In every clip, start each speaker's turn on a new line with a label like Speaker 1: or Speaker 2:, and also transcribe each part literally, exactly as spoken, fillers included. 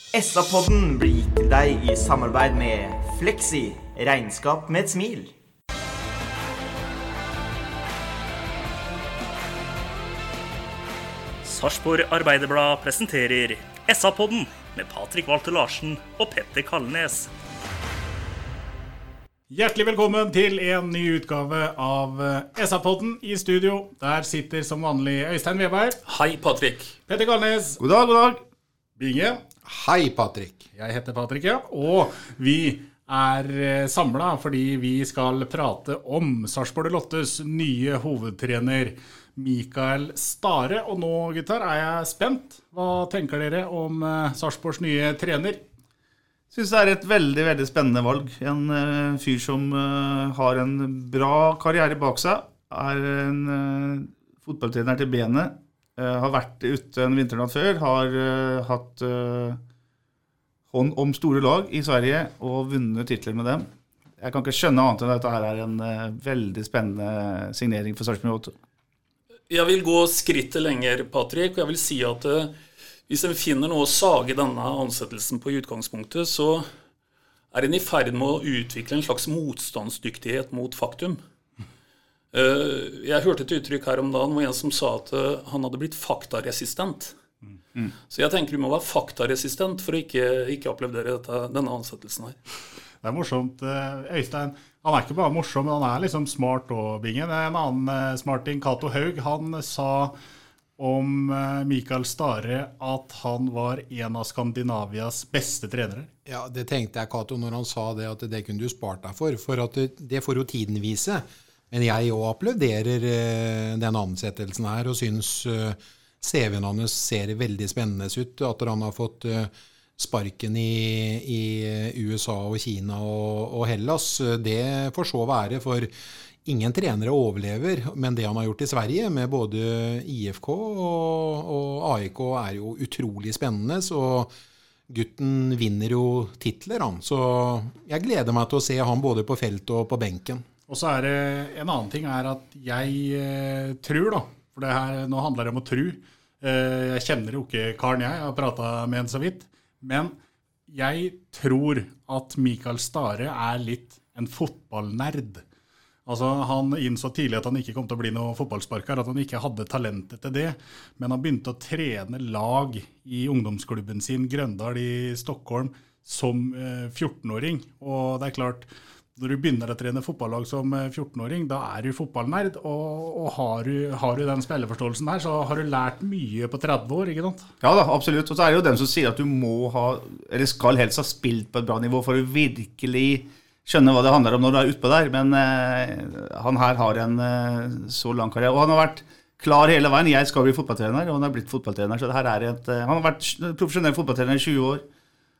Speaker 1: S A-podden blir gitt til deg i samarbeid med Flexi, regnskap med et smil.
Speaker 2: Sarpsborg Arbeiderblad presenterer S A-podden med Patrick Walter Larsen og Petter Kalnes.
Speaker 3: Hjertelig velkommen til en ny utgave av S A-podden i studio. Der sitter som vanlig Øystein Weberg.
Speaker 4: Hei, Patrick.
Speaker 3: Petter Kalnes.
Speaker 5: God dag, god dag.
Speaker 3: Binge.
Speaker 5: Hei, Patrick.
Speaker 3: Jeg heter Patrick, ja. Og vi er samlet fordi vi skal prate om Sarpsborg Lottes nye hovedtrener Mikael Stare. Og nå, gutter, er jeg spent. Hva tenker dere om Sarpsborgs nye trener?
Speaker 5: Jeg synes det er et veldig, veldig spennende valg. En uh, fyr som uh, har en bra karriere bak seg, er en uh, fotballtrener til benet, uh, har vært ute en vinternatt før, har uh, hatt uh, hånd om store lag i Sverige og vunnet titler med dem. Jeg kan ikke skjønne annet enn at dette her er en uh, veldig spennende signering for Sarpsborg Lotte.
Speaker 4: Jeg vil gå skrittet lenger, Patrick, og jeg vil si at uh, hvis en finner noe å sage denne ansettelsen på i utgangspunktet, så er en i ferd med å utvikle en slags motstandsdyktighet mot faktum. Jeg hørte et uttrykk her om dagen hvor en som sa at han hadde blitt faktaresistent. Mm. Så jeg tenker du må være faktaresistent for å ikke, ikke oppleve dette, denne ansettelsen her.
Speaker 3: Det er morsomt. Øystein, han er ikke bare morsom, men han er liksom smart og bingen. En annen smarting, Cato Haug, han sa om Mikael Stare at han var en av Skandinavias beste trenere.
Speaker 6: Ja, det tenkte jeg, Cato, når han sa det, at det kunne du spart deg for, for at det, det får jo tiden vise. Men jeg også applauderer den ansettelsen her, og synes C V-en hans ser veldig spennende ut, at han har fått sparken i, i U S A og Kina og, og Hellas. Det får så være, for ingen trenere overlever, men det han har gjort i Sverige med både I F K og, og A I K er jo utrolig spennende, så gutten vinner jo titler han. Så jeg gleder meg til å se han både på felt og på benken.
Speaker 3: Og så er det en annen ting er at jeg eh, tror da, for det her, nå handler det om å tro. Eh, jeg kjenner jo ikke Karen jeg, jeg har pratet med en så vidt, men jeg tror at Mikael Stare er litt en fotballnerd. Altså, han innså tidlig at han ikke kom til å bli noen fotballsparker, at han ikke hadde talentet til det, men han begynte å trene lag i ungdomsklubben sin, Grøndal i Stockholm, som fjortenåring. Og det er klart, når du begynner å trene fotballag som fjortenåring, da er du fotballnerd, og, og har, du, har du den spilleforståelsen her, så har du lært mye på tretti år, ikke sant?
Speaker 5: Ja da, absolutt. Og så er det jo dem som sier at du må ha, eller skal helst ha spilt på et bra nivå for å virkelig skjønner hva det handler om når du er utpå der, men eh, han her har en eh, så lang karriere, og han har vært klar hele veien. Jeg skal bli fotballtrener, og han har blitt fotballtrener, så det her er et, eh, han har vært profesjonell fotballtrener i tjue år.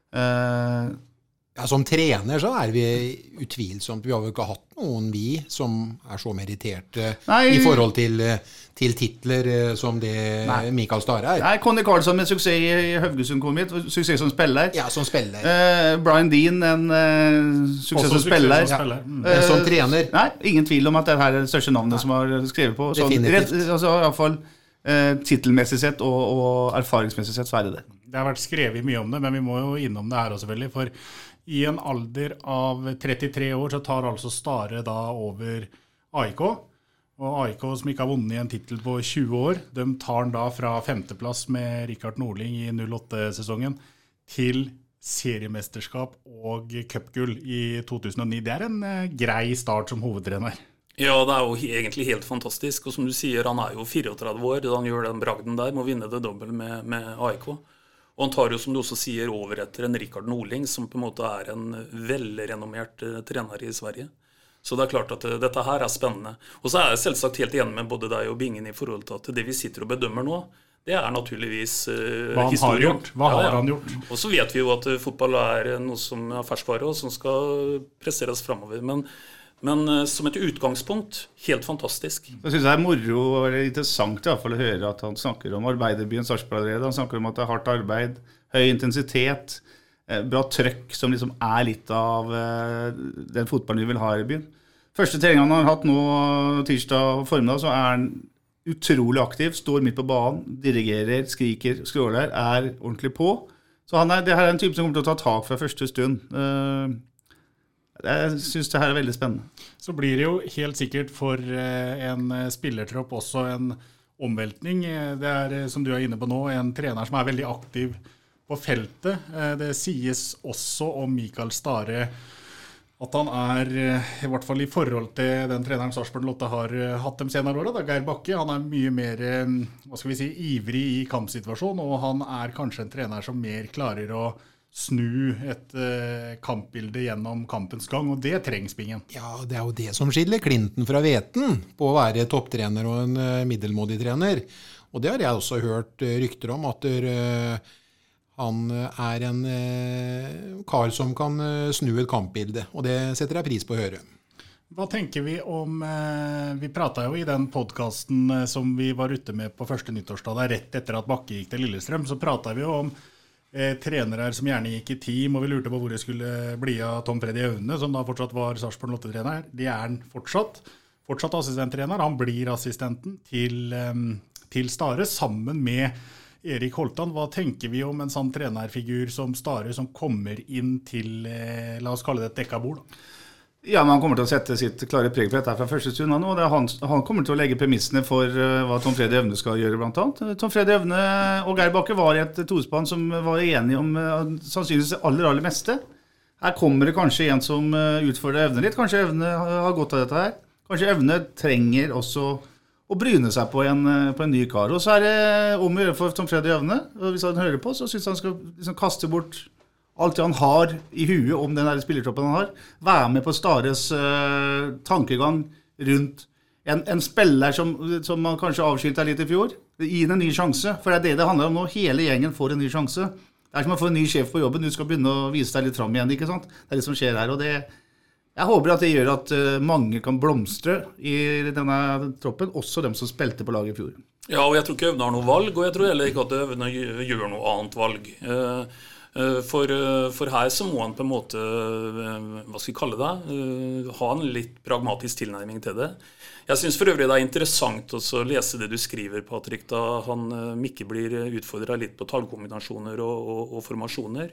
Speaker 5: Eh,
Speaker 6: ja, som trener så er vi utvilsomt, vi har jo ikke hatt noen vi som er så meriterte Nei. I forhold til, til titler som det Nei. Mikael Stare er.
Speaker 5: Nei, Conny Karlsson med suksess i Haugesund kom hit, suksess som spiller.
Speaker 6: Ja, som spiller.
Speaker 5: Eh, Brian Dean, en eh, suksess Også som spiller.
Speaker 6: Suksess som, spiller. Ja. Mm. Eh, som trener.
Speaker 5: Nei, ingen tvil om at det her er det største navnet Nei. Som har skrevet på. Sånn, rett, altså i hvert fall eh, titelmessig sett og, og erfaringsmessig sett så er det det.
Speaker 3: Det har vært skrevet mye om det, men vi må jo innom det her også selvfølgelig, for i en alder av trettitre år så tar altså Stare da over A I K, og A I K som ikke har vunnet en titel på tjue år, de tar den da fra femteplass med Rikard Norling i null åtte-sesongen til seriemesterskap og cupgull i to tusen og ni. Det er en uh, grei start som hovedtrener.
Speaker 4: Ja, det er jo egentlig helt fantastisk, og som du sier, han er jo trettini år, da han gjør den bragden der, må vinne det dobbelt med, med A I K. Og han tar jo, som du også sier, over etter en Rikard Norling, som på en måte er en velrenommert uh, trener i Sverige. Så det er klart at uh, dette her er spennende. Og så er jeg selvsagt helt enig med både deg og Bingen i forhold til at det vi sitter og bedømmer nå, det er naturligvis uh,
Speaker 3: Hva han
Speaker 4: historien.
Speaker 3: har gjort. Hva ja, ja. har han gjort?
Speaker 4: Og så vet vi jo at uh, fotball er noe som er ferskvare, og som skal presseres fremover. Men Men uh, som et utgangspunkt, helt fantastisk.
Speaker 5: Jeg synes det er moro og interessant i hvert fall å høre at han snakker om arbeiderbyen Sarpsborg allerede. Han snakker om at det er hardt arbeid, høy intensitet, eh, bra trøkk som liksom er litt av eh, den fotballen vi vil ha i byen. Første treningen han har hatt nå tirsdag formiddag, så er han utrolig aktiv, står midt på banen, dirigerer, skriker, skråler, er ordentlig på. Så han er, det her er en type som kommer til å ta tak fra første stund. Jeg synes det her er veldig spennende.
Speaker 3: Så blir det jo helt sikkert for en spillertropp også en omveltning. Det er, som du er inne på nå, en trener som er veldig aktiv på feltet. Det sies også om Mikael Stare at han er, i hvert fall i forhold til den treneren Sarpsborg Lotte har hatt dem senere året, da, Geir Bakke, han er mye mer, hva skal vi si, ivrig i kampsituasjon, og han er kanskje en trener som mer klarer å snu et uh, kampbilde gjennom kampens gang, og det trengs Bingen.
Speaker 6: Ja, det er jo det som skiller Clinton fra Veten på å være topptrener og en uh, middelmådig trener. Og det har jeg også hørt uh, rykter om, at uh, han er en uh, kar som kan uh, snu et kampbilde, og det setter jeg pris på å høre.
Speaker 3: Hva tenker vi om, uh, vi pratet jo i den podcasten uh, som vi var ute med på første nyttårsdag, rett etter at Bakke gikk til Lillestrøm, så pratet vi jo om Eh, trenere som gjerne gikk i team, og vi lurte på hvor det skulle bli av Tom Freddy Aune, som da fortsatt var Sarpsborg Lotte-trener. Det er han fortsatt. Fortsatt assistenttrener. Han blir assistenten til, um, til Stare, sammen med Erik Holtan. Hva tenker vi om en sånn trenerfigur som Stare, som kommer inn til, eh, la oss kalle det et dekkabord da?
Speaker 5: Ja, men han kommer til å sette sitt klare preg på dette fra første stund, og det er han, han kommer til å legge premissene for uh, hva Tom Freddy Aune skal gjøre blant annet. Tom Freddy Aune og Geir Bakke var i et tospann som var enige om uh, sannsynligvis det aller, aller meste. Her kommer det kanskje en som uh, utfordrer Aune litt. Kanskje Aune har godt av dette her. Kanskje Aune trenger også å bryne seg på en, uh, på en ny kar. Og så er det om å gjøre for Tom Freddy Aune, og hvis han hører på, så synes han skal liksom kaste bort alt det han har i huet om den der spillertroppen han har, være med på Stares uh, tankegang rundt en, en spiller som, som man kanskje avskilte litt i fjor, gi en ny sjanse, for det er det det handler om nå, hele gjengen får en ny sjanse. Det er som å få en ny sjef på jobben, du skal begynne å vise deg litt frem igjen, ikke sant? Det er det som skjer her, og det, jeg håper at det gjør at uh, mange kan blomstre i denne troppen, også dem som spilte på laget i fjor.
Speaker 4: Ja, og jeg tror ikke Øvne har noe valg, og jeg tror heller ikke at Øvne gjør noe annet valg. Uh, For, for her så må han på en måte, hva skal vi kalle det, ha en litt pragmatisk tilnærming til det. Jeg synes for øvrig det er interessant også å lese det du skriver, Patrick, da han Mikke blir utfordret litt på tallkombinasjoner og, og, og formasjoner.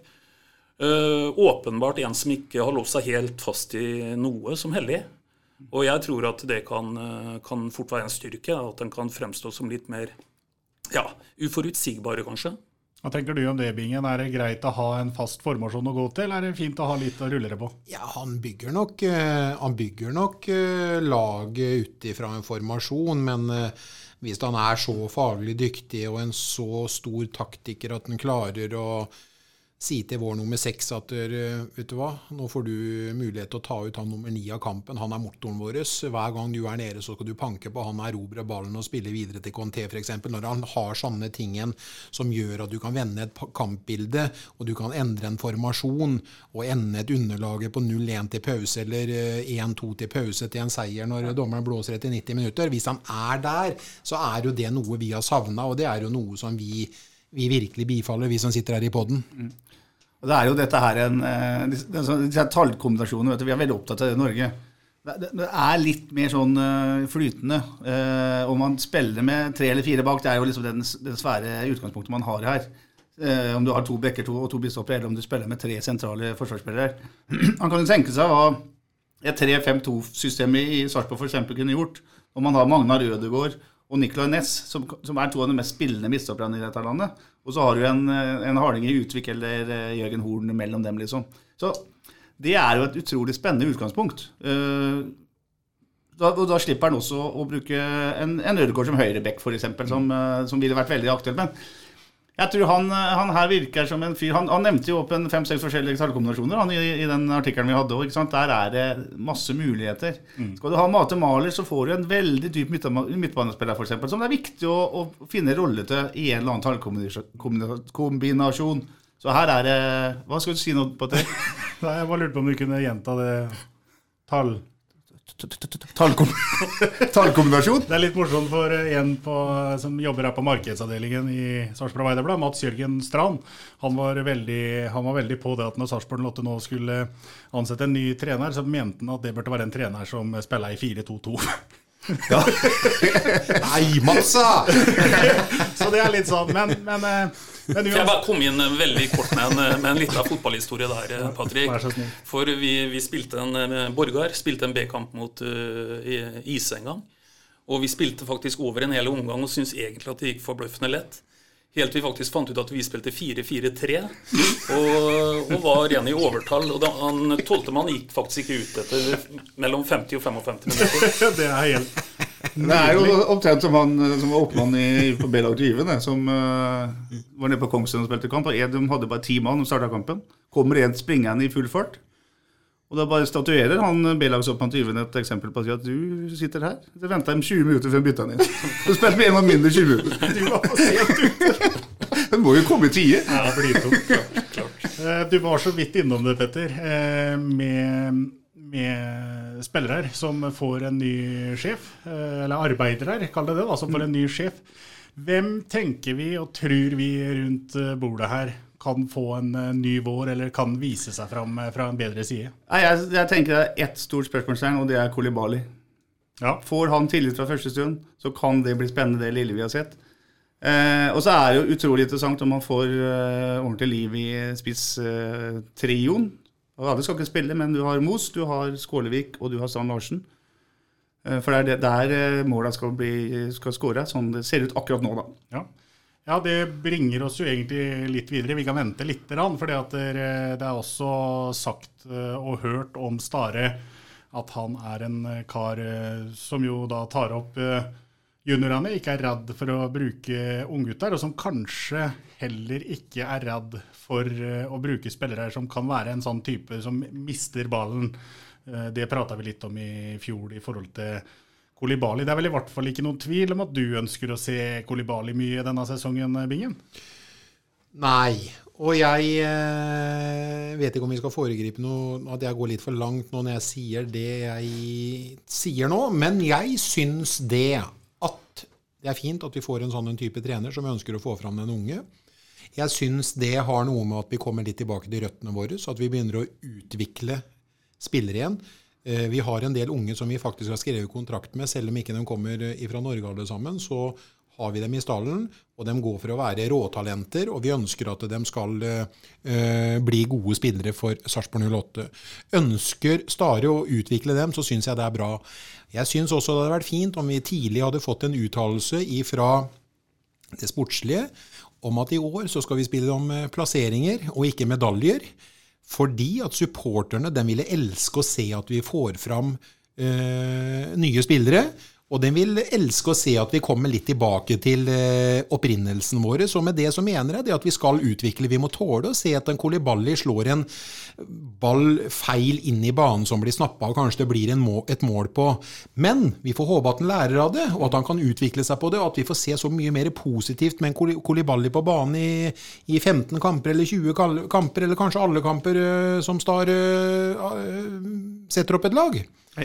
Speaker 4: Uh, åpenbart en som ikke har låst seg helt fast i noe som hellig. Og jeg tror at det kan, kan fort være en styrke, at den kan fremstå som litt mer ja, uforutsigbare kanskje.
Speaker 3: Hva tenker du om det, Bingen? Er det greit å ha en fast formasjon å gå til, eller er det fint å ha litt å rulle det på?
Speaker 6: Ja, han bygger nok, han bygger nok laget ut ifra en formasjon, men hvis han er så faglig dyktig og en så stor taktiker at han klarer å si til vår nummer seks at, vet du hva, nå får du mulighet til å ta ut han nummer ni av kampen, han er motoren vår. Hver gang du er nede så skal du panke på han, erobre ballen og spille videre til Conte for eksempel. Når han har sånne tingen som gjør at du kan vende et kampbilde, og du kan endre en formasjon, og ende et underlag på null én til pause, eller én to til pause til en seier når dommeren blåser etter nitti minutter. Hvis han er der, så er jo det noe vi har savnet, og det er jo noe som vi, vi virkelig bifaller, vi som sitter her i podden.
Speaker 5: Mm. Og det er jo dette her en, disse tallkombinasjonene, vet du, vi er veldig opptatt av det i Norge. Det, det er litt mer sånn flytende, om man spiller med tre eller fire bak, det er jo liksom den, den svære utgangspunktet man har her. Om du har to bekker to, og to bistopper, eller om du spiller med tre sentrale forsvarsspillere. Man kan jo tenke seg hva et tre fem to-system i Sarpsborg for eksempel kunne gjort, om man har Magnar Ødegaard og Nikolai Næss, som, som er to av de mest spillende midtstopperne i dette landet. Og så har du en, en Harding i Utvik eller Jørgen Horn mellom dem, liksom. Så det er jo et utrolig spennende utgangspunkt. Uh, da, og da slipper han også å bruke en, en Ødegaard som høyrebekk, for eksempel, som, uh, som ville vært veldig aktuelt. Men jeg tror han, han her virker som en fyr. Han, han nevnte jo opp en fem-seks forskjellige tallkombinasjoner han, i, i den artikkelen vi hadde. Ikke sant? Der er det masse muligheter. Mm. Skal du ha Mate Mahler, så får du en veldig dyp midtbanespiller, for eksempel, som det er viktig å, å finne rolle til i en eller annen tallkombinasjon. Så her er det... Hva skal du si nå på det?
Speaker 3: Nei, jeg bare lurte på om du kunne gjenta det tall...
Speaker 5: Tallkombinasjon.
Speaker 3: Det er litt morsomt for en på, som jobber her på markedsavdelingen i Sarpsborg Arbeiderblad, Mats Jørgen Strand. Han var, veldig, han var veldig på det at når Sarpsborg Lotte nå skulle ansette en ny trener, så mente han at det burde være en trener som spiller i fire to to.
Speaker 6: Ja. Nei, Matsa!
Speaker 3: Så det er litt sånn, men, men, men
Speaker 4: Kan jeg bare komme inn veldig kort med en, med en liten fotballhistorie der, Patrick?
Speaker 3: Vær så snill.
Speaker 4: For vi, vi spilte en, Borgar spilte en B-kamp mot uh, Ise en gang. Og vi spilte faktisk over en hel omgang og syntes egentlig at det gikk forbløffende lett. Helt til vi faktisk fant ut at vi spilte fire fire tre og, og var igjen i overtall. Og da, han tolvte mann gikk faktisk ikke ut etter mellom femti og femtifem minutter.
Speaker 3: Det er helt
Speaker 5: Det er jo omtrent som han som var oppmann i, på B-lag Drive, som uh, var nede på Kongsund og spilte kamp. Og de hadde bare ti mann og startet kampen. Kommer en springende i full fart. Og da bare statuerer han B-lagsoppmann Driven et eksempel på at du sitter her. Det ventet dem tjue minutter før han bytta den inn. Du spilte med en av mindre tjue minutter. Du var på sent ute. Den må jo komme i tide.
Speaker 3: Ja, klart, klart. Du var så vidt innom det, Petter, med, med spillere som får en ny sjef, eller arbeidere, kall det det da, som får en ny sjef. Hvem tenker vi og tror vi rundt bordet her kan få en ny vår, eller kan vise seg frem fra en bedre side?
Speaker 5: Nei, jeg, jeg tenker det er ett stort spørsmålstegn, og det er Koulibaly.
Speaker 3: Ja.
Speaker 5: Får han tillit fra første stund, så kan det bli spennende det lille vi har sett. Eh, og så er det jo utrolig interessant om man får eh, ordentlig liv i spiss-trioen. Eh, alle skal ikke spille, men du har Mos, du har Skålevik, og du har Stan Larsen. Eh, for det er det, der eh, målet skal, bli, skal skåre, sånn det ser ut akkurat nå da.
Speaker 3: Ja. Ja, det bringer oss jo egentlig litt videre. Vi kan vente litt, for det er også sagt og hørt om Stare at han er en kar som jo da tar opp juniorene, ikke er redd for å bruke unggutter, og som kanskje heller ikke er redd for å bruke spillere som kan være en sånn type som mister ballen. Det pratet vi litt om i fjor i forhold til Koulibaly. Det er vel i hvert fall ikke noen tvil om at du ønsker å se Koulibaly mye denne sesongen, Bingen?
Speaker 6: Nei, og jeg eh, vet ikke om vi skal foregripe noe, at jeg går litt for langt nå når jeg sier det jeg sier nå, men jeg synes det at det er fint at vi får en sånn en type trener som ønsker å få fram den unge. Jeg synes det har noe med at vi kommer litt tilbake til røttene våre, så at vi begynner å utvikle spillere igjen. Vi har en del unge som vi faktisk har skrevet kontrakt med, selv om ikke de kommer fra Norge alle sammen, så har vi dem i stallen, og de går for å være råtalenter, og vi ønsker at de skal uh, bli gode spillere for Sarpsborg null åtte. Ønsker Stare å utvikle dem, så synes jeg det er bra. Jeg synes også det hadde vært fint om vi tidlig hadde fått en uttalelse fra det sportslige, om at i år så skal vi spille om plasseringer, og ikke medaljer, fordi at supporterne, de ville elske å se at vi får fram øh, nye spillere, og de vil elske å se at vi kommer litt tilbake til øh, opprinnelsen våre. Så med det så mener jeg det at vi skal utvikle, vi må tåle å se at en Koulibaly slår en ball feil inn i banen som blir snappet, og kanskje det blir en må, et mål på. Men vi får håpe at han lærer av det, og at han kan utvikle seg på det, og at vi får se så mye mer positivt med en Koulibaly på banen i, i femten kamper, eller tjue kamper, eller kanskje alle kamper øh, som Star øh, setter opp et lag.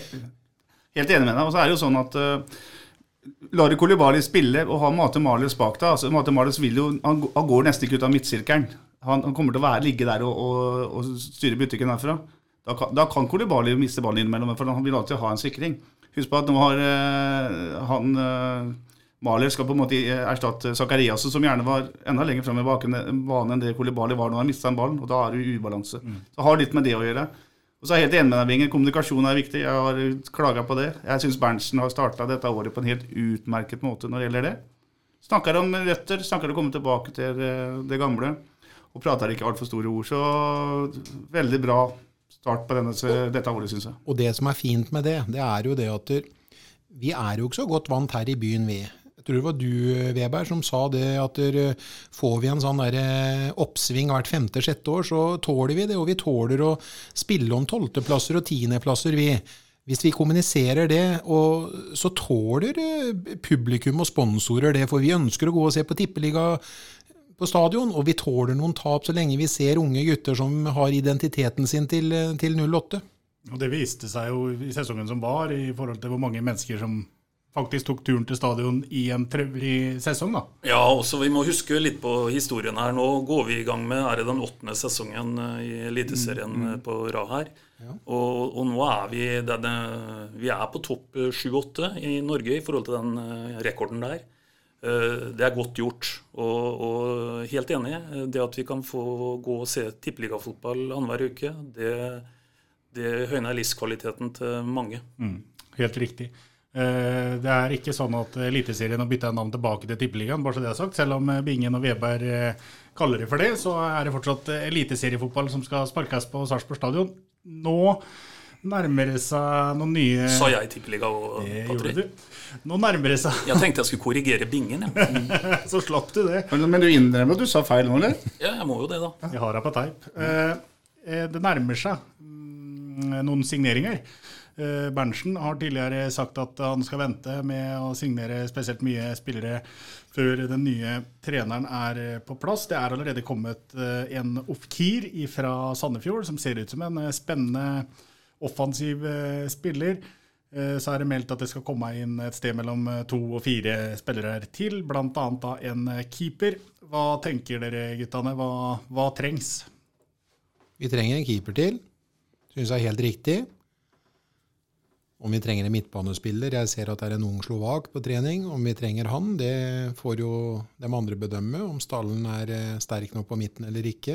Speaker 5: Helt enig med deg, og så er det jo sånn at uh, lar Koulibaly spille og ha Mate Malers bak deg, altså Mate Malers vil jo, han, han går nesten ikke ut av midtsirkelen, han, han kommer til å være, ligge der og, og, og styre butikken herfra. Da kan, da kan Koulibaly miste ballen innimellom, for han vil alltid ha en sikring. Husk på at nå har uh, han uh, Maler skal på en måte erstatte Zakarias, som gjerne var enda lenger frem i banen enn det Koulibaly var når han mistet en ball, og da er det ubalanse. Mm. Så har litt med det å gjøre. Og så er jeg helt enig med deg, Bingen. Kommunikasjon er viktig. Jeg har klaget på det. Jeg synes Berntsen har startet dette året på en helt utmerket måte når det gjelder det. Snakker om røtter, snakker om å komme tilbake til det gamle, og prater ikke alt for store ord. Så veldig bra start på denne, dette året, synes jeg.
Speaker 6: Og det som er fint med det, det er jo det at vi er jo ikke så godt vant her i byen, vi. Jeg tror det var du, Weber, som sa det at får vi en sånn der oppsving hvert femte, sjette år, så tåler vi det, og vi tåler å spille om tolvteplasser og tiendeplasser, vi. Hvis vi kommuniserer det, og så tåler publikum og sponsorer det, for vi ønsker å gå og se på tippeliga på stadion, og vi tåler noen tap så lenge vi ser unge gutter som har identiteten sin til, til null åtte.
Speaker 3: Og det viste seg jo i sesongen som var, i forhold til hvor mange mennesker som faktisk tok turen til stadion i en trøvelig sesong da.
Speaker 4: Ja, også vi må huske litt på historien her. Nå går vi i gang med, er det den åttende sesongen i Eliteserien mm, mm. på rad her. Ja. Og, og nå er vi, denne, vi er på topp sju åtte i Norge i forhold til den rekorden der. Det er godt gjort, og, og helt enig. Det at vi kan få gå og se tippeligafotball annenhver uke, det, det høyner livskvaliteten til mange.
Speaker 3: Mm, helt riktig. Det er ikke sånn at Eliteserien har byttet navn tilbake til Tippeligaen, bare så det er sagt. Selv om Bingen og Weber kaller det for det, så er det fortsatt eliteseriefotball som skal sparkes på Sarpsborg stadion. Nå nærmer det seg noen nye...
Speaker 4: Sa jeg Tippeliga og Patrik?
Speaker 3: Nå nærmer det seg...
Speaker 4: Jeg tenkte jeg skulle korrigere Bingen, ja.
Speaker 3: Så slapp du det.
Speaker 5: Men, men du innrømmer at du sa feil nå, eller?
Speaker 4: Ja, jeg må jo det da.
Speaker 3: Jeg har det på teip. Det nærmer seg noen signeringer. Berntsen har tidligere sagt at han skal vente med å signere spesielt mye spillere før den nye treneren er på plass. Det er allerede kommet en Ofkir fra Sandefjord som ser ut som en spennende offensiv spiller. Så er det meldt at det skal komme inn et sted mellom to og fire spillere til, blant annet da en keeper. Hva tenker dere, guttene? Hva, hva trengs?
Speaker 6: Vi trenger en keeper til. Synes jeg er helt riktig. Om vi trenger en midtbanespiller, jeg ser at det er en ung slovak på trening, om vi trenger han, det får jo de andre bedømme, om stallen er sterk nok på midten eller ikke.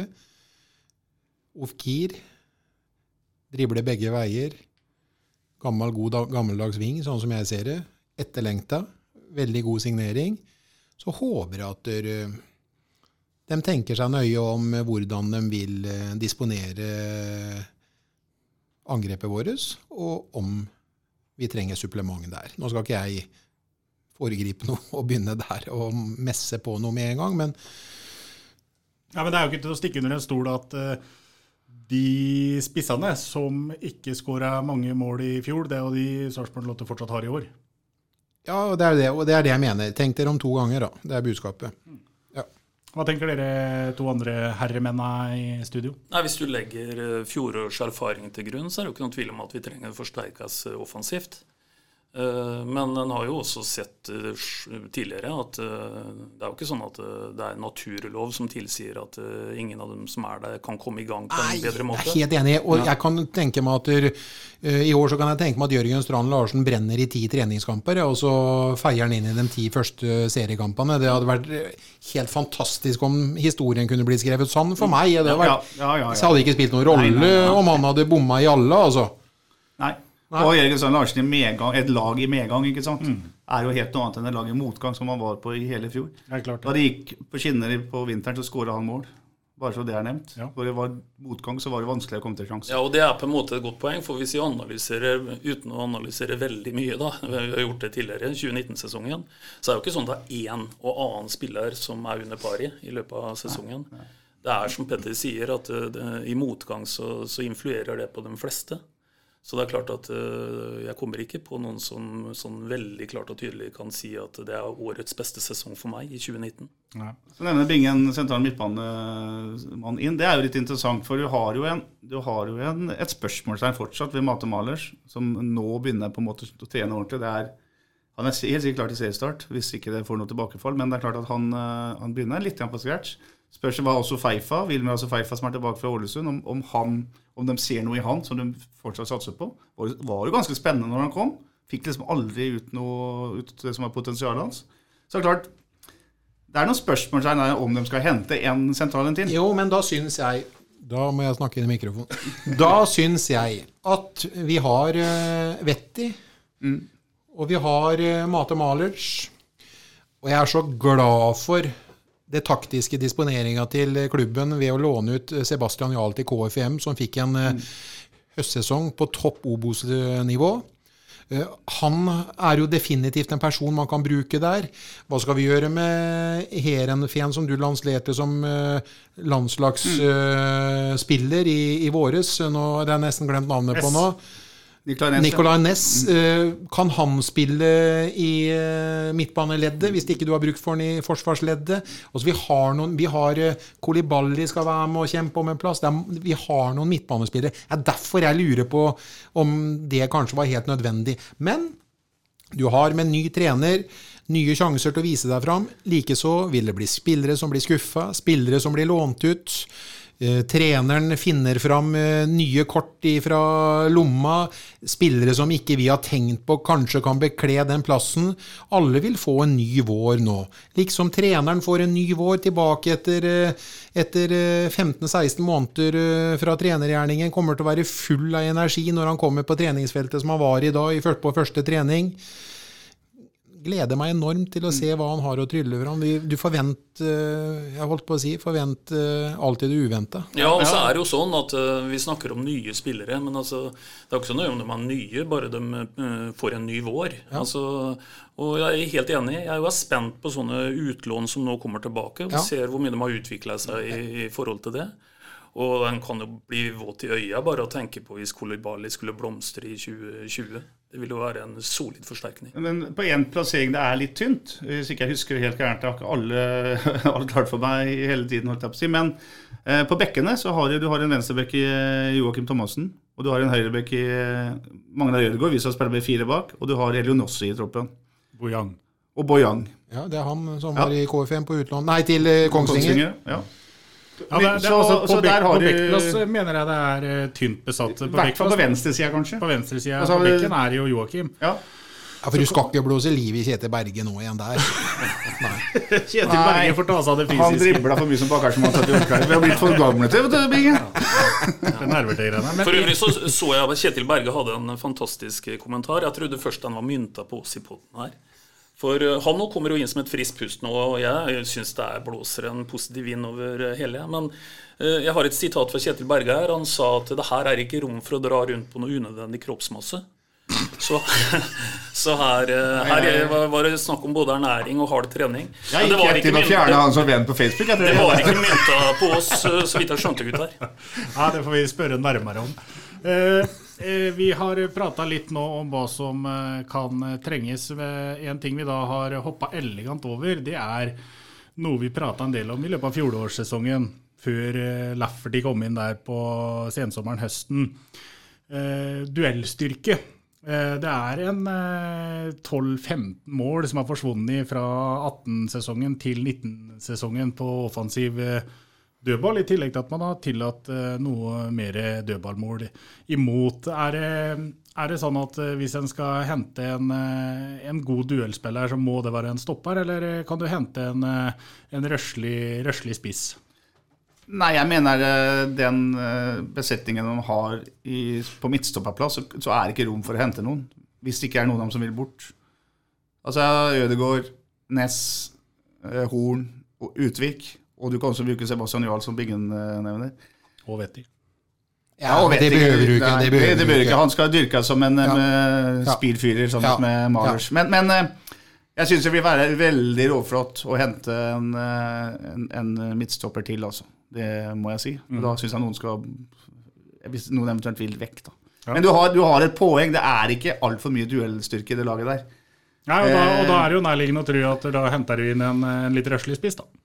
Speaker 6: Ofkir, dribler begge veier, gammel, god, gammeldags ving, sånn som jeg ser det, etterlengta, veldig god signering. Så håper jeg at der, de tenker seg nøye om hvordan de vil disponere angrepet vårt, og om vi trenger supplement der. Nå skal ikke jeg foregripe noe og begynne der og messe på noe med en gang, men...
Speaker 3: Ja, men det er jo ikke til å stikke under en stol at uh, de spissene som ikke skåret mange mål i fjor, det er jo de Sarpsborg fortsatt har i år.
Speaker 6: Ja, og det er det, og det er det jeg mener. Tenk dere om to ganger da, det er budskapet. Ja.
Speaker 3: Hva tenker dere to andre herremennene i studio?
Speaker 4: Nei, hvis du legger fjorårs erfaring til grunn, så er det jo ikke noen tvil om at vi trenger å forsterkes offensivt. Men den har jo også sett tidligere at det er jo ikke sånn at det er en naturlov som tilsier at ingen av dem som er der kan komme i gang på en bedre måte.
Speaker 6: Jeg er helt enig, og jeg kan tenke meg at der, i år så kan jeg tenke meg at Jørgen Strand Larsen brenner i ti treningskamper, og så feier han inn i de ti første seriekampene. Det hadde vært helt fantastisk om historien kunne bli skrevet sånn for meg. Det hadde, vært, ja, ja, ja, ja. Så hadde ikke spilt noen rolle nei, nei, nei. Om han hadde bommet i alle, altså.
Speaker 5: Nei. Nei. Og Jørgen Strand Larsen i medgang, et lag i medgang, ikke sant? Mm. Er jo helt noe annet enn et lag i motgang som han var på i hele fjor.
Speaker 3: Det er klart.
Speaker 5: Da det gikk på skinner på vinteren, så skåret han mål. Bare så det er nevnt. Ja. Når det var motgang, så var det vanskelig å komme til sjanse.
Speaker 4: Ja, og det er på en måte et godt poeng, for hvis vi analyserer, uten å analysere veldig mye da, vi har gjort det tidligere, tjue nitten-sesongen, så er det jo ikke sånn at det er en og annen spiller som er under pari i løpet av sesongen. Nei, nei. Det er som Petter sier, at det, i motgang så, så influerer det på de fleste. Så det er klart at uh, jeg kommer ikke på noen som sånn veldig klart og tydelig kan si at det er årets beste sesong for meg i tjue nitten.
Speaker 5: Ja. Så nevner Bingen sentral midtbanemann inn. Det er jo litt interessant, for du har jo, en, du har jo en, et spørsmålstegn fortsatt ved Mate Malers, som nå begynner på en måte å trene ordentlig. Det er, han er helt sikkert klar til seriestart, hvis ikke det får noe tilbakefall, men det er klart at han, han begynner litt på scratch. Spørs hva også Feifa, Wilmer også Feifa som er tilbake fra Ålesund, om, om, han, om de ser noe i han som de fortsatt satser på. Det var jo ganske spennende når han kom. Fikk liksom aldri ut noe ut det som var potensialet hans. Så det er klart, det er noen spørsmål om de skal hente en sentral en til.
Speaker 6: Jo, men da synes jeg, da må jeg snakke inn i mikrofonen, da synes jeg at vi har uh, Vetti, mm. og vi har uh, Mate Malers, og jeg er så glad for det taktiske disponeringen til klubben ved å låne ut Sebastian Jarl til K F M, som fikk en mm. høstsesong på topp Obos-nivå. Han er jo definitivt en person man kan bruke der. Hva skal vi gjøre med Heerenveen, som du landslerte som landslagsspiller mm. i, i våres? Nå er jeg nesten glemt navnet yes. på nå. Nicolai Næss, kan han spille i midtbaneleddet hvis ikke du har brukt for han i forsvarsleddet? Altså, vi har noen, vi har Koulibaly skal være med og kjempe om en plass. Er, vi har noen midtbanespillere. Det er derfor jeg lurer på om det kanskje var helt nødvendig. Men Du har med ny trener nye sjanser til å vise deg fram. Likeså vil det bli spillere som blir skuffet, spillere som blir lånt ut. Eh, treneren finner fram eh, nye kort fra lomma, spillere som ikke vi har tenkt på kanskje kan bekle den plassen. Alle vil få en ny vår nå. Liksom treneren får en ny vår tilbake etter, eh, etter eh, femten seksten måneder eh, fra trenergjerningen, kommer til å være full av energi når han kommer på treningsfeltet som han var i dag, i, på første trening. Gleder meg enormt til å se hva han har å trylle fram. Du forventer, jeg holdt på å si, forventer alltid det uventet.
Speaker 4: Ja, og så er det jo sånn at uh, vi snakker om nye spillere, men altså, det er ikke så nøye om de er nye, bare de uh, får en ny vår. Ja. Altså, og jeg er helt enig, jeg er jo spent på sånne utlån som nå kommer tilbake, og ja. ser hvor mye de har utviklet seg i, i forhold til det. Og den kan jo bli våt i øya bare å tenke på hvis Koulibaly skulle blomstre i tjue tjue. Det vil jo være en solid forsterkning. Men
Speaker 5: på en plassering det er litt tynt, hvis ikke jeg husker helt gærent, det har ikke alle, alle klart for meg hele tiden, holdt jeg på å si. Men eh, på bekkene så har du, du har en venstrebekk i Joakim Thomassen, og du har en høyrebekk i Magnar Ødegaard, vi som spiller med fire bak, og du har Elionossi i troppen.
Speaker 3: Boyang.
Speaker 5: Og Boyang.
Speaker 6: Ja, det er han som var ja. i K F M på utlån. Nei, til uh, Kongsvinger.
Speaker 5: Kongsvinger, ja.
Speaker 3: Ja, det, det, altså, på, bek, på bekkplass mener jeg det er uh, tynt besatt. På
Speaker 5: bekkplass på venstre siden kanskje.
Speaker 3: På venstre siden, altså, på bekken er jo Joakim.
Speaker 5: Ja.
Speaker 6: Ja, for du skal ikke blåse liv i Kjetil Berge nå igjen der. Nei.
Speaker 3: Kjetil Berge får ta seg av det fysiske.
Speaker 5: Han dribler for mye som bakker som han tatt i oppklæring. Vi har blitt for gamle til, vet du, Binge.
Speaker 3: Det nerver til greiene.
Speaker 4: For øvrig så, så jeg at Kjetil Berge hadde en fantastisk kommentar. Jeg trodde først den var mynta på oss i podden her. For han nå kommer jo inn som et frisk pust nå, og jeg synes det er blåser en positiv vind over hele. Men jeg har et sitat fra Kjetil Berge her. Han sa at det her er ikke rom for å dra rundt på noe unødvendig kroppsmasse. Så, så her, her var det snakk om både ernæring og hard trening.
Speaker 5: Jeg gikk helt til å fjerne han som venn på Facebook. Jeg tror
Speaker 4: det var ikke mynta på oss, så vidt jeg skjønte, gutter.
Speaker 3: Ja, det får vi spørre nærmere om. Uh, Vi har pratet litt nå om hva som kan trenges. En ting vi da har hoppet elegant over, det er noe vi pratet en del om i løpet av fjorårssesongen, før Lafferty kom inn der på sensommeren høsten. Duellstyrke. Det er en tolv femten mål som har forsvunnet fra atten-sesongen til nitten-sesongen på offensiv dødball, i tillegg til at man har tillatt noe mer dødballmål imot. Er det, er det sånn at hvis en skal hente en, en god duellspiller, så må det være en stopper, eller kan du hente en, en røslig, røslig spiss?
Speaker 5: Nei, jeg mener den besetningen man har i, på midtstopperplass, så, så er det ikke rom for å hente noen, hvis det ikke er noen av dem som vil bort. Altså Ødegaard, Ness, Horn og Utvik. Og du kan også bruke Sebastian Jarl som Bingen nevner.
Speaker 3: Og Vetti.
Speaker 5: Ja, og Vetti. Det behøver du ikke. Det behøver, det behøver ikke. Han skal dyrke som en ja. speedfyrer, sånn ja. med Malers. Ja. Men, men jeg synes det vil være veldig råflott å hente en, en, en midtstopper til, altså. Det må jeg si. Og da synes jeg noen skal, hvis noen eventuelt vil vekk, da. Ja. Men du har, du har et poeng. Det er ikke alt for mye duellstyrke i det laget der.
Speaker 3: Ja, og da, og da er det jo nærliggende å tro at da henter du inn en, en litt røslig spiss, da.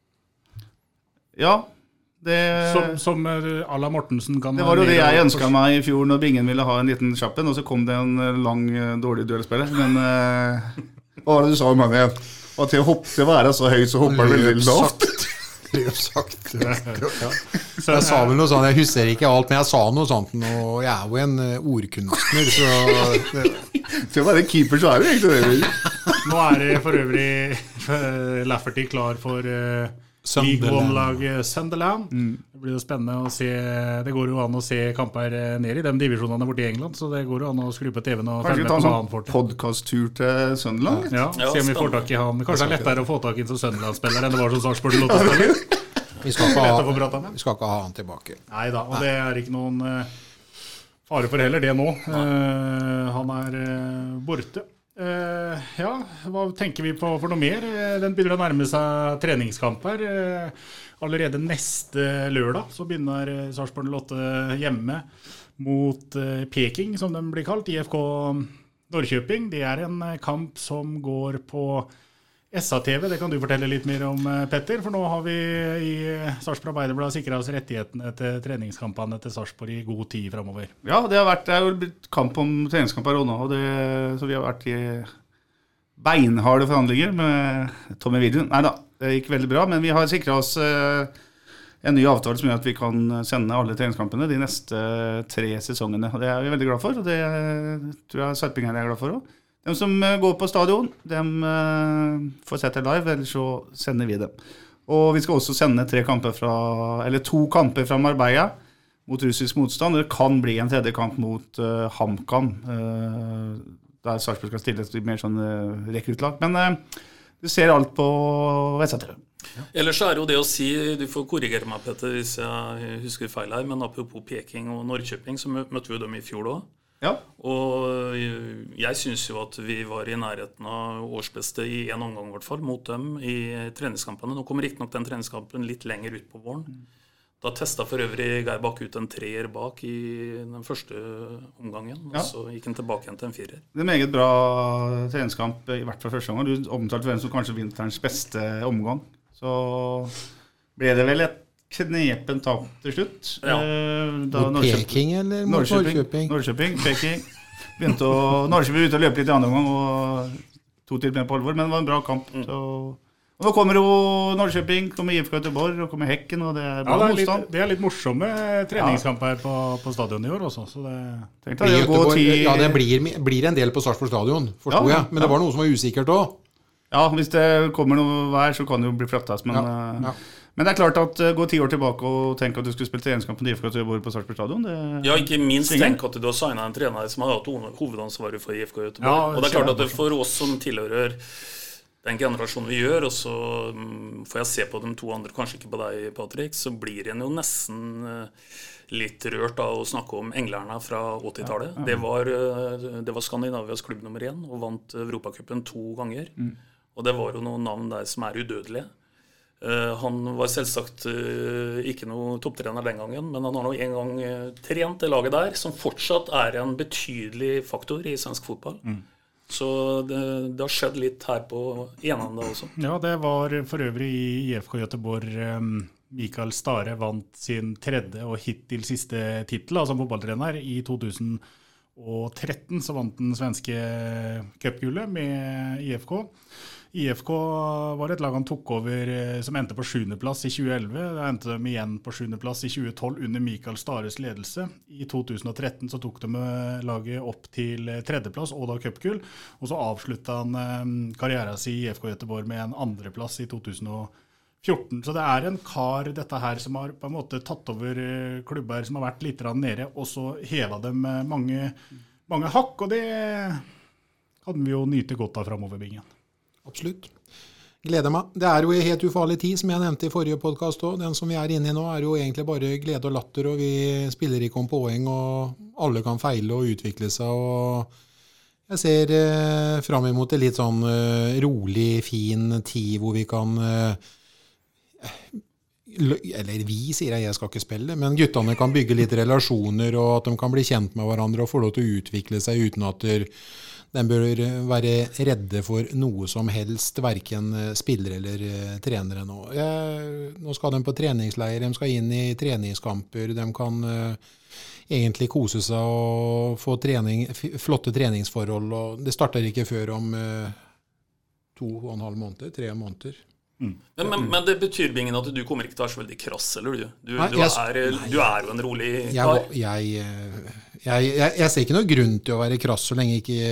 Speaker 5: Ja, det,
Speaker 3: som, som Alla Mortensen kan
Speaker 5: det var jo det jeg ønsket meg i fjor når Bingen ville ha en liten kjappen, og så kom det en lang, dårlig duellspiller. Men uh, hva var det du sa om han igjen? Og til å hoppe til å være så høy, så hopper det veldig lavt.
Speaker 6: Løp sagt. Ja. Så jeg sa vel noe sånt, jeg husker ikke alt, men jeg sa noe sånt, og jeg er jo en ordkunstner, så...
Speaker 5: Til å være en keeper, så er det egentlig det.
Speaker 3: Nå er det for øvrig Lafferty klar for... Uh, League One-laget Sunderland. Mm. Det blir jo spennende å se. Det går jo an å se kamper ned i de divisjonene borte i England, så det går jo an å skru på T V-en og følge med på hva han får til.
Speaker 5: Podcast-tur til Sunderland?
Speaker 3: Ja, ja, se om vi får tak i han. Kanskje det er lettere å få tak i en som Sunderland-spiller enn det var som Sarpsborg Lotto-spiller.
Speaker 6: Vi skal ikke ha, vi skal ikke ha han tilbake.
Speaker 3: Neida, og det er ikke noen uh, fare for heller det nå. Uh, han er uh, borte. Uh, ja, hva tenker vi på for noe mer? Den begynner å nærme seg treningskamper. Uh, allerede neste lørdag så begynner Sarpsborg Lotte hjemme mot uh, Peking, som den blir kalt, I F K Norrköping. Det er en kamp som går på S A T V. Det kan du fortelle litt mer om, Petter, for nå har vi i Sarpsborg Arbeiderblad sikret oss rettighetene til treningskampene til Sarpsborg i god tid fremover.
Speaker 5: Ja, det har vært, det er jo blitt kamp om treningskamper også nå, og det, så vi har vært i beinharde forhandlinger med Tommy Vidun. Neida, det gikk veldig bra, men vi har sikret oss uh, en ny avtale som gjør at vi kan sende alle treningskampene de neste tre sesongene. Og det er vi veldig glad for, og det tror jeg Sarping er glad for også. De som uh, går på stadion, de uh, får sett det live, eller så sender vi dem. Og vi skal også sende tre kamper fra, eller to kamper fra Marbella mot russisk motstand. Det kan bli en tredje kamp mot uh, HamKam, uh, der Sarpsborg skal stille et mer sånn uh, rekruttlag. Men uh, du ser alt på V S A T V. Ja.
Speaker 4: Ellers er jo det å si, du får korrigere meg, Petter, hvis jeg husker feil her, men apropos Peking og Norrköping, så møtte vi dem i fjor også.
Speaker 5: Ja.
Speaker 4: Og jeg synes jo at vi var i nærheten av årsbeste i en omgang i hvert fall, mot dem i treningskampene. Nå kommer riktig nok den treningskampen litt lenger ut på våren. Mm. Da testet for øvrig Geir Bak ut en treer bak i den første omgangen, og ja. Så gikk han tilbake igjen til en firer.
Speaker 5: Det er en meget bra treningskamp, i hvert fall første omgang. Du omtalte hvem som kanskje vinterens beste omgang. Så ble det vel et knepen tap til slutt.
Speaker 6: Ja. Da mot Peking eller mot Norrköping?
Speaker 5: Norrköping, Peking. Begynte å, Norrköping begynte å løpe litt i andre omgang, og to til med på alvor, men det var en bra kamp. Mm. Så... Og nå kommer jo Norrköping, kommer I F K Göteborg, og kommer Hekken, og det er bra ja, det er motstand.
Speaker 3: Litt, det er litt morsomme treningskamper på, på stadion i år også, så det...
Speaker 6: det Göteborg, ja, det blir, blir en del på Sarpsborg stadion, forstod ja, jeg, men ja. Det var noe som var usikkert også.
Speaker 5: Ja, hvis det kommer noe vær, så kan det jo bli flyttet, men, ja, ja. men det er klart at gå ti år tilbake og tenke at du skulle spille treningskampen I F K Göteborg på Sarpsborg stadion, det...
Speaker 4: Ja, ikke minst tenk at du har signet en trener som har hatt hovedansvaret for I F K Göteborg, ja, og det er klart at det for oss som tilhører den generasjonen vi gjør, og så får jeg se på de to andre, kanskje ikke på deg, Patrick, så blir en jo nesten litt rørt av å snakke om englerne fra åttitallet. Ja, ja. Det var, det var Skandinavias klubb nummer én, og vant Europacupen to ganger. Mm. Og det var jo noen navn der som er udødelige. Uh, han var selvsagt uh, ikke noe topptrener den gangen, men han har nå en gang uh, trent det laget der, som fortsatt er en betydelig faktor I svensk fotball. Mm. Så det, det har skjedd litt her på enende også.
Speaker 3: Ja, det var for øvrig I I F K Göteborg um, Mikael Stare vant sin tredje og hittil siste titel som fotballtrener. I to tusen og tretten så vant den svenske cupgullet med I F K. I F K var et lag han tok over som endte på sjuende plass I tjue elleve. Da endte de igjen på sjuende plass I tjue tolv under Mikael Stares ledelse. I to tusen og tretten så tok de laget opp til tredjeplass og da cupgull. Og så avsluttet han karrieren sin I F K Göteborg med en andreplass I to tusen og fjorten. Så det er en kar dette her som har på en måte tatt over klubber som har vært litt nede, og så hevet dem mange, mange hakk, og det kan vi jo nyte godt av fremover, Bingen.
Speaker 6: Absolutt. Gleder meg. Det er jo en helt ufarlig tid, som jeg nevnte I forrige podcast også. Den som vi er inne I nå er jo egentlig bare glede og latter, og vi spiller ikke om poeng, og alle kan feile og utvikle seg, og jeg ser eh, frem imot en litt sånn eh, rolig, fin tid, hvor vi kan eh, eller vi sier jeg, jeg skal ikke spille, men guttene kan bygge litt relasjoner, og at de kan bli kjent med hverandre og få lov til å utvikle seg uten at de bør være redde for noe som helst, hverken spillere eller trenere nå. Jeg, nå skal de på treningsleir, de skal inn I treningskamper, de kan uh, egentlig kose seg og få trening, flotte treningsforhold, og det starter ikke før om uh, to og en halv måned, tre måneder.
Speaker 4: Mm. Men, men, men det betyr Bingen at du kommer ikke til å være så veldig krass, eller du? Du, nei, du, er, nei, du er jo en rolig kar.
Speaker 6: Jeg, jeg, jeg, jeg, jeg ser ikke noe grunn til å være krass så lenge ikke...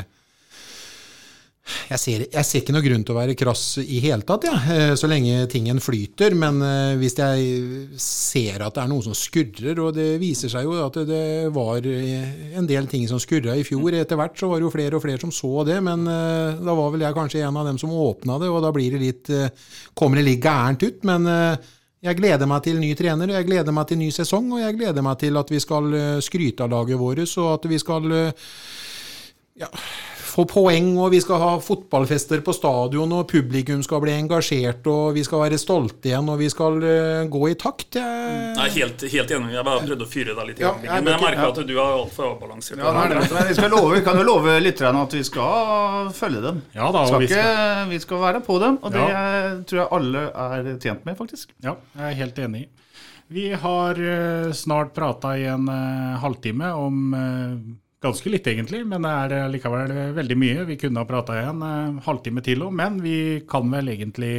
Speaker 6: Jeg ser, jeg ser ikke noe grunn til å være krass I hele tatt, ja, så lenge tingen flyter, men hvis jeg ser at det er noe som skurrer, og det viser seg jo at det var en del ting som skurret I fjor, etter hvert så var det jo flere og flere som så det, men da var vel jeg kanskje en av dem som åpnet det, og da blir det litt, kommer det litt gærent ut, men jeg gleder meg til ny trener, jeg gleder meg til ny sesong, og jeg gleder meg til at vi skal skryte av laget vårt, og at vi skal ja, få poeng, og vi skal ha fotballfester på stadion, og publikum skal bli engasjert, og vi skal være stolte igjen, og vi skal uh, gå I takt. Jeg...
Speaker 4: Nei, helt, helt enig. Jeg bare prøvde å fyre deg litt. Ja, jeg men jeg merker ja. At du er alt for avbalansert.
Speaker 5: Ja, nei, men vi skal love, kan jo love lytterne at vi skal følge dem.
Speaker 3: Ja, da,
Speaker 5: skal
Speaker 3: vi,
Speaker 5: ikke,
Speaker 3: skal...
Speaker 5: vi skal være på dem, og det
Speaker 3: ja.
Speaker 5: tror jeg alle er tjent med, faktisk.
Speaker 3: Ja, jeg er helt enig. Vi har uh, snart pratet I en uh, halvtime om... Uh, ganske litt egentlig, men det er likevel veldig mye. Vi kunne ha pratet igjen en halvtime til om, men vi kan vel egentlig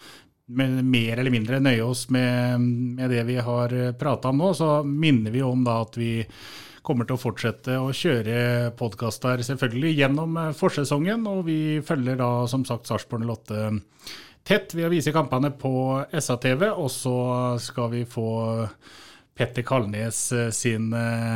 Speaker 3: mer eller mindre nøye oss med, med det vi har pratet om nå. Så minner vi om da at vi kommer til å fortsette å kjøre podcaster selvfølgelig gjennom forsesongen, og vi følger da som sagt Sarpsborg null åtte tett ved å vise kampene på S A T V, og så skal vi få Petter Kalnes sin,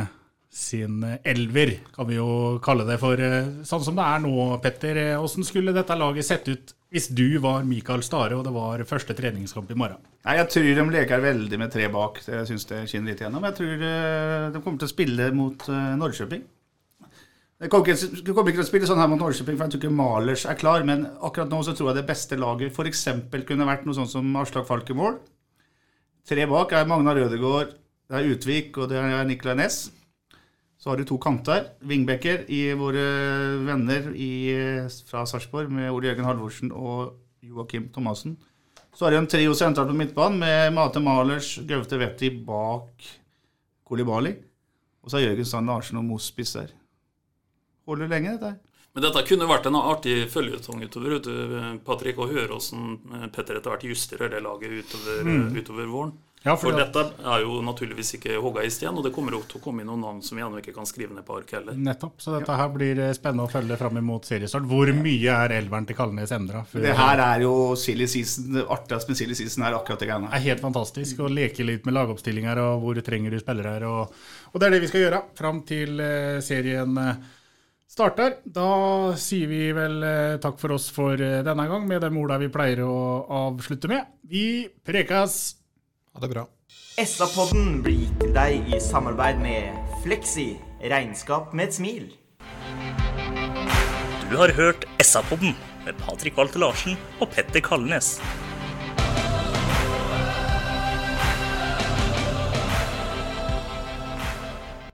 Speaker 3: sin elver, kan vi jo kalle det for. Sånn som det er nå, Petter, hvordan skulle dette laget sett ut hvis du var Mikael Stare, og det var første treningskamp i morgen?
Speaker 5: Nei, jeg tror de leker veldig med tre bak. Jeg synes det skinner litt igjennom. Jeg tror de kommer til å spille mot Norrköping. Det kommer ikke, kommer ikke til å spille sånn her mot Norrköping, for jeg tror ikke Malers er klar, men akkurat nå så tror jeg det beste laget for eksempel kunne vært noe sånn som Aslak Falk i mål. Tre bak er Magnar Rødegård, det er Utvik, og det er Nikolai Næss. Så har du to kanter, Vingbekker i våre venner i, fra Sarpsborg med Ole Jørgen Halvorsen og Joakim Thomasen. Så har du en trio sentralt på midtbanen med Mate Malers, Gaute Vetti bak Koulibaly. Og så har Jørgen Strand Larsen og Mos spisser. Holder lenge dette her.
Speaker 4: Men dette kunne vært en artig følgetong utover, utover Patrick, og høre hvordan Petter etter hvert justerer det laget utover, mm. utover våren.
Speaker 3: Ja, for,
Speaker 4: for dette er jo naturligvis ikke hogget i sten, og det kommer til å komme inn noen navn som vi ennå ikke kan skrive ned på ark heller.
Speaker 3: Nettopp, så dette her blir spennende å følge frem imot seriestart. Hvor mye er elveren til Kalnes endret? For
Speaker 5: det her er jo silly season, det artigste med silly season er akkurat det greiene.
Speaker 3: Det er helt fantastisk å leke litt med lagoppstillinger, og hvor trenger du spillere her, og, og det er det vi skal gjøre frem til serien starter. Da sier vi vel takk for oss for denne gang, med de ordene vi pleier å avslutte med. Vi prekas!
Speaker 6: Ha det bra.
Speaker 1: S A-podden blir gitt til deg i samarbeid med Flexi, regnskap med et smil.
Speaker 2: Du har hørt S A-podden med Patrick Walter Larsen og Petter Kalnes.